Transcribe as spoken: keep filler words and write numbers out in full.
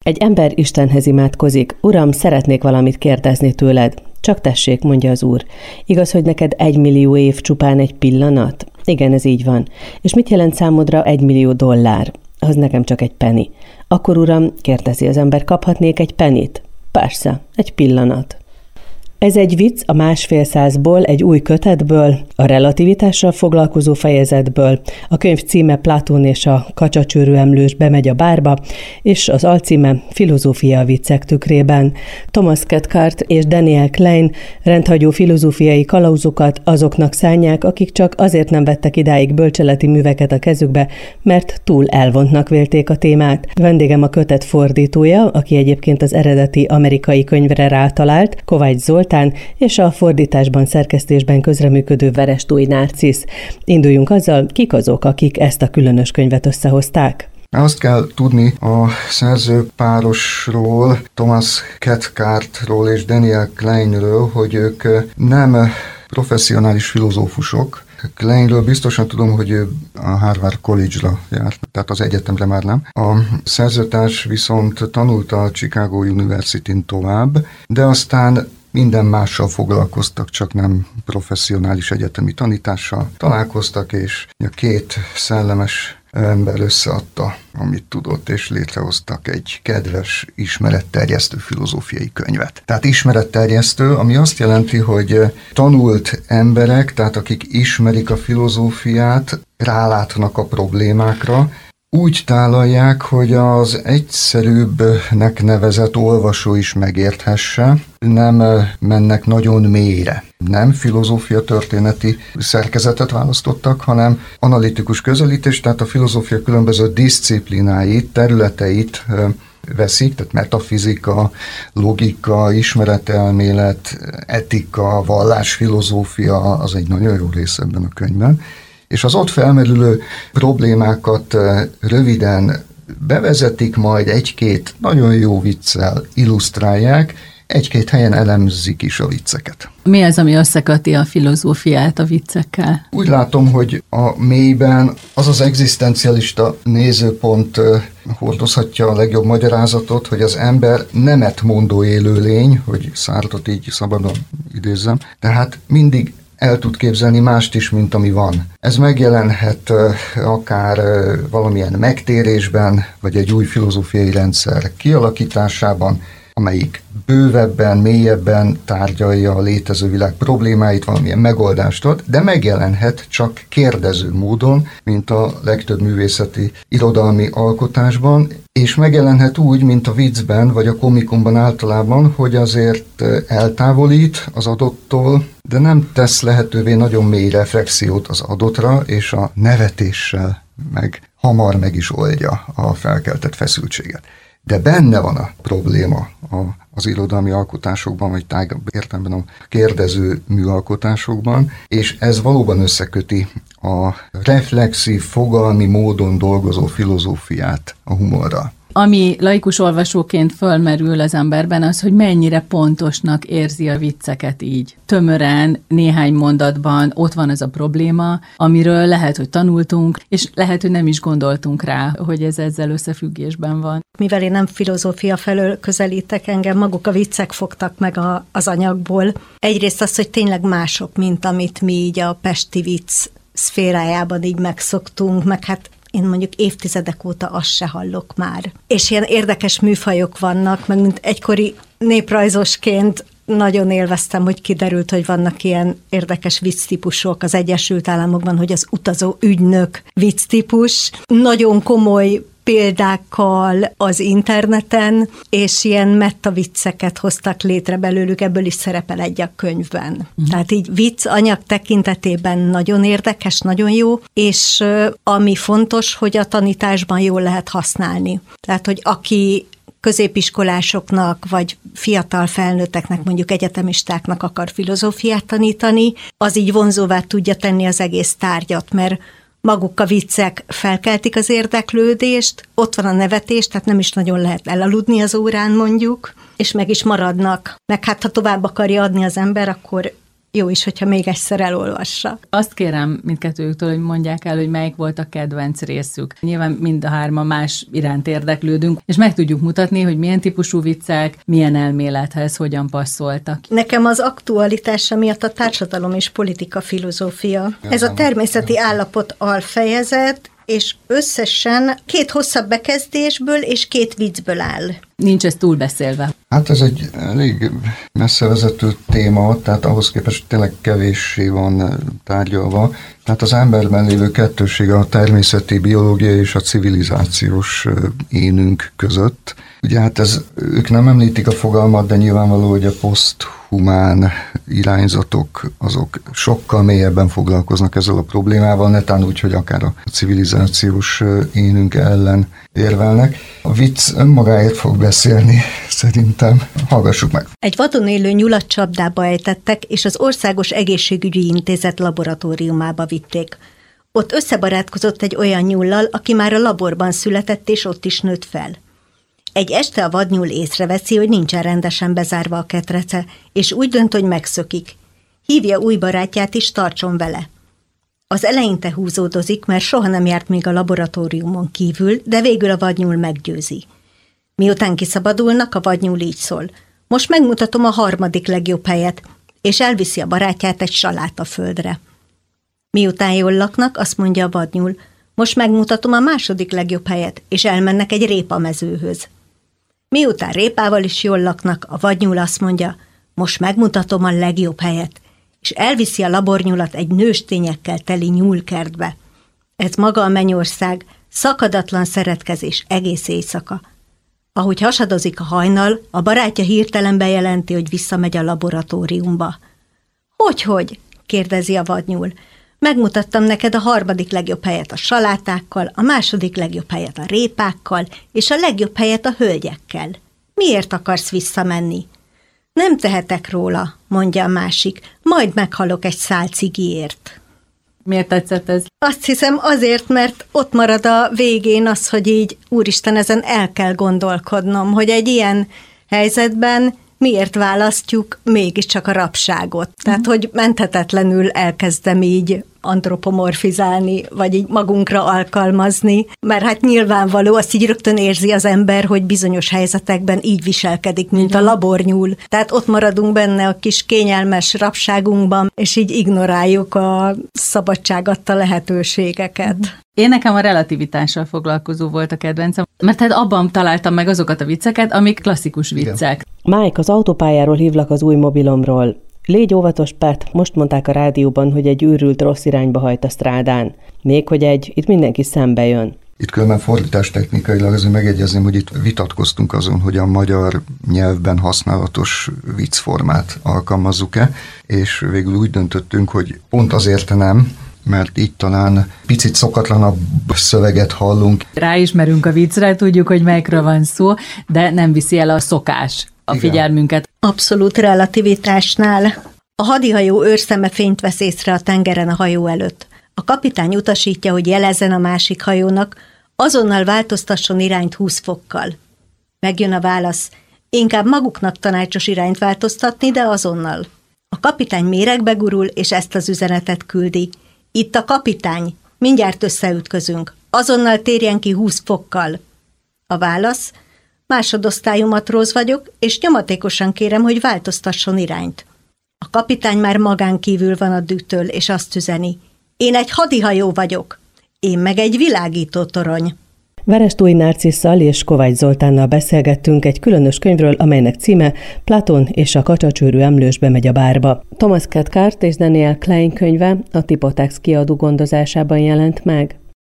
Egy ember Istenhez imádkozik. Uram, szeretnék valamit kérdezni tőled. Csak tessék, mondja az Úr. Igaz, hogy neked egy millió év csupán egy pillanat? Igen, ez így van. És mit jelent számodra egy millió dollár? Az nekem csak egy penny. Akkor uram, kérdezi az ember, kaphatnék egy pennyt? Persze, egy pillanat. Ez egy vicc a másfél százból, egy új kötetből, a relativitással foglalkozó fejezetből. A könyv címe Platón és a kacsacsőrű emlős bemegy a bárba, és az alcíme Filozófia a viccek tükrében. Thomas Cathcart és Daniel Klein rendhagyó filozófiai kalauzokat azoknak szánják, akik csak azért nem vettek idáig bölcseleti műveket a kezükbe, mert túl elvontnak vélték a témát. Vendégem a kötet fordítója, aki egyébként az eredeti amerikai könyvre rátalált, Kovács Zoltán, és a fordításban, szerkesztésben közreműködő Verestói Narcisz. Induljunk azzal, kik azok, akik ezt a különös könyvet összehozták? Azt kell tudni a szerzőpárosról, Thomas Cathcartról és Daniel Kleinről, hogy ők nem professzionális filozófusok. Kleinről biztosan tudom, hogy ő a Harvard College-ra járt, tehát az egyetemre már nem. A szerzőtárs viszont tanult a Chicago University-n tovább, de aztán minden mással foglalkoztak, csak nem professzionális egyetemi tanítással találkoztak, és a két szellemes ember összeadta, amit tudott, és létrehoztak egy kedves, ismeretterjesztő filozófiai könyvet. Tehát ismeretterjesztő, ami azt jelenti, hogy tanult emberek, tehát akik ismerik a filozófiát, rálátnak a problémákra, úgy tálalják, hogy az egyszerűbbnek nevezett olvasó is megérthesse, nem mennek nagyon mélyre. Nem filozófia történeti szerkezetet választottak, hanem analitikus közelítés, tehát a filozófia különböző diszciplináit, területeit veszik, tehát metafizika, logika, ismeretelmélet, etika, vallásfilozófia, az egy nagyon jó rész ebben a könyvben. És az ott felmerülő problémákat röviden bevezetik, majd egy-két nagyon jó viccel illusztrálják, egy-két helyen elemzik is a vicceket. Mi az, ami összeköti a filozófiát a viccekkel? Úgy látom, hogy a mélyben az az egzisztencialista nézőpont hordozhatja a legjobb magyarázatot, hogy az ember nemet mondó élőlény, hogy Sartre-t így szabadon idézzem, tehát mindig el tud képzelni mást is, mint ami van. Ez megjelenhet akár valamilyen megtérésben, vagy egy új filozófiai rendszer kialakításában, amelyik bővebben, mélyebben tárgyalja a létező világ problémáit, valamilyen megoldást ad, de megjelenhet csak kérdező módon, mint a legtöbb művészeti irodalmi alkotásban, és megjelenhet úgy, mint a viccben, vagy a komikumban általában, hogy azért eltávolít az adottól, de nem tesz lehetővé nagyon mély reflexiót az adottra, és a nevetéssel meg hamar meg is oldja a felkeltett feszültséget. De benne van a probléma az irodalmi alkotásokban, vagy tágabb értelemben a kérdező műalkotásokban, és ez valóban összeköti a reflexív, fogalmi módon dolgozó filozófiát a humorral. Ami laikus olvasóként fölmerül az emberben, az, hogy mennyire pontosnak érzi a vicceket így. Tömören, néhány mondatban ott van ez a probléma, amiről lehet, hogy tanultunk, és lehet, hogy nem is gondoltunk rá, hogy ez ezzel összefüggésben van. Mivel én nem filozófia felől közelítek, engem maguk a viccek fogtak meg a, az anyagból. Egyrészt az, hogy tényleg mások, mint amit mi így a pesti vicc szférájában így megszoktunk, meg hát én mondjuk évtizedek óta azt se hallok már. És ilyen érdekes műfajok vannak, meg mint egykori néprajzosként nagyon élveztem, hogy kiderült, hogy vannak ilyen érdekes vicctípusok az Egyesült Államokban, hogy az utazó ügynök vicctípus. Nagyon komoly példákkal az interneten, és ilyen metavicceket hoztak létre belőlük, ebből is szerepel egy a könyvben. Uh-huh. Tehát így vicc anyag tekintetében nagyon érdekes, nagyon jó, és ami fontos, hogy a tanításban jól lehet használni. Tehát, hogy aki középiskolásoknak, vagy fiatal felnőtteknek, mondjuk egyetemistáknak akar filozófiát tanítani, az így vonzóvá tudja tenni az egész tárgyat, mert maguk a viccek felkeltik az érdeklődést, ott van a nevetés, tehát nem is nagyon lehet elaludni az órán mondjuk, és meg is maradnak. Meg hát, ha tovább akarja adni az ember, akkor jó is, hogyha még egyszer elolvassa. Azt kérem mindkettőjüktől, hogy mondják el, hogy melyik volt a kedvenc részük. Nyilván mind a hárman más iránt érdeklődünk, és meg tudjuk mutatni, hogy milyen típusú viccek, milyen elmélethez hogyan passzoltak. Nekem az aktualitása miatt a társadalom és politika filozófia. Ez a természeti állapot alfejezet, és összesen két hosszabb bekezdésből és két viccből áll. Nincs ez túlbeszélve. Hát ez egy elég messzevezető téma, tehát ahhoz képest tényleg kevéssé van tárgyalva. Tehát az emberben lévő kettőség a természeti, biológiai és a civilizációs énünk között. Ugye hát ez, ők nem említik a fogalmat, de nyilvánvaló, hogy a poszthumán irányzatok azok sokkal mélyebben foglalkoznak ezzel a problémával, netán úgy, hogy akár a civilizációs énünk ellen érvelnek. A vicc önmagáért fog beszélni, szerintem. Hallgassuk meg. Egy vadon élő nyulat csapdába ejtettek, és az Országos Egészségügyi Intézet laboratóriumába vitték. Ott összebarátkozott egy olyan nyullal, aki már a laborban született, és ott is nőtt fel. Egy este a vadnyúl észreveszi, hogy nincsen rendesen bezárva a ketrece, és úgy dönt, hogy megszökik. Hívja új barátját is, tartson vele. Az eleinte húzódozik, mert soha nem járt még a laboratóriumon kívül, de végül a vadnyúl meggyőzi. Miután kiszabadulnak, a vadnyúl így szól. Most megmutatom a harmadik legjobb helyet, és elviszi a barátját egy salátaföldre. Miután jól laknak, azt mondja a vadnyúl, most megmutatom a második legjobb helyet, és elmennek egy répamezőhöz. Miután répával is jól laknak, a vadnyúl azt mondja, most megmutatom a legjobb helyet, és elviszi a labornyulat egy nőstényekkel teli nyúlkertbe. Ez maga a mennyország, szakadatlan szeretkezés egész éjszaka. Ahogy hasadozik a hajnal, a barátja hirtelen bejelenti, hogy visszamegy a laboratóriumba. Hogy-hogy? kérdezi a vadnyúl. Megmutattam neked a harmadik legjobb helyet a salátákkal, a második legjobb helyet a répákkal, és a legjobb helyet a hölgyekkel. Miért akarsz visszamenni? Nem tehetek róla, mondja a másik, majd meghalok egy szál cigiért. Miért tetszett ez? Azt hiszem azért, mert ott marad a végén az, hogy így, úristen, ezen el kell gondolkodnom, hogy egy ilyen helyzetben miért választjuk mégiscsak a rabságot. Tehát, hogy menthetetlenül elkezdem így antropomorfizálni, vagy így magunkra alkalmazni, mert hát nyilvánvaló, azt így rögtön érzi az ember, hogy bizonyos helyzetekben így viselkedik, mint a labornyúl. Tehát ott maradunk benne a kis kényelmes rabságunkban, és így ignoráljuk a szabadság adta lehetőségeket. Én nekem a relativitással foglalkozó volt a kedvencem, mert hát abban találtam meg azokat a vicceket, amik klasszikus viccek. Mike, az autópályáról hívlak az új mobilomról. Légy óvatos, Pat, most mondták a rádióban, hogy egy őrült rossz irányba hajt a strádán. Még hogy egy, itt mindenki szembe jön. Itt különben fordítás technikailag azért megegyezném, hogy itt vitatkoztunk azon, hogy a magyar nyelvben használatos viccformát alkalmazzuk-e, és végül úgy döntöttünk, hogy pont azért nem, mert így talán picit szokatlanabb szöveget hallunk. Ráismerünk a viccre, tudjuk, hogy melyikről van szó, de nem viszi el a szokás a Igen. figyelmünket. Abszolút relativitásnál. A hadihajó őrszeme fényt vesz észre a tengeren a hajó előtt. A kapitány utasítja, hogy jelezzen a másik hajónak, azonnal változtasson irányt húsz fokkal. Megjön a válasz, inkább maguknak tanácsos irányt változtatni, de azonnal. A kapitány méregbe gurul, és ezt az üzenetet küldi. Itt a kapitány, mindjárt összeütközünk, azonnal térjen ki húsz fokkal. A válasz, másodosztályú matróz vagyok, és nyomatékosan kérem, hogy változtasson irányt. A kapitány már magán kívül van a dűtől, és azt üzeni. Én egy hadihajó vagyok, én meg egy világító torony. Verestói Narcisszal és Kovács Zoltánnal beszélgettünk egy különös könyvről, amelynek címe Platon és a kacsacsőrű emlős bemegy a bárba. Thomas Cathcart és Daniel Klein könyve a Tipotex kiadó gondozásában jelent meg.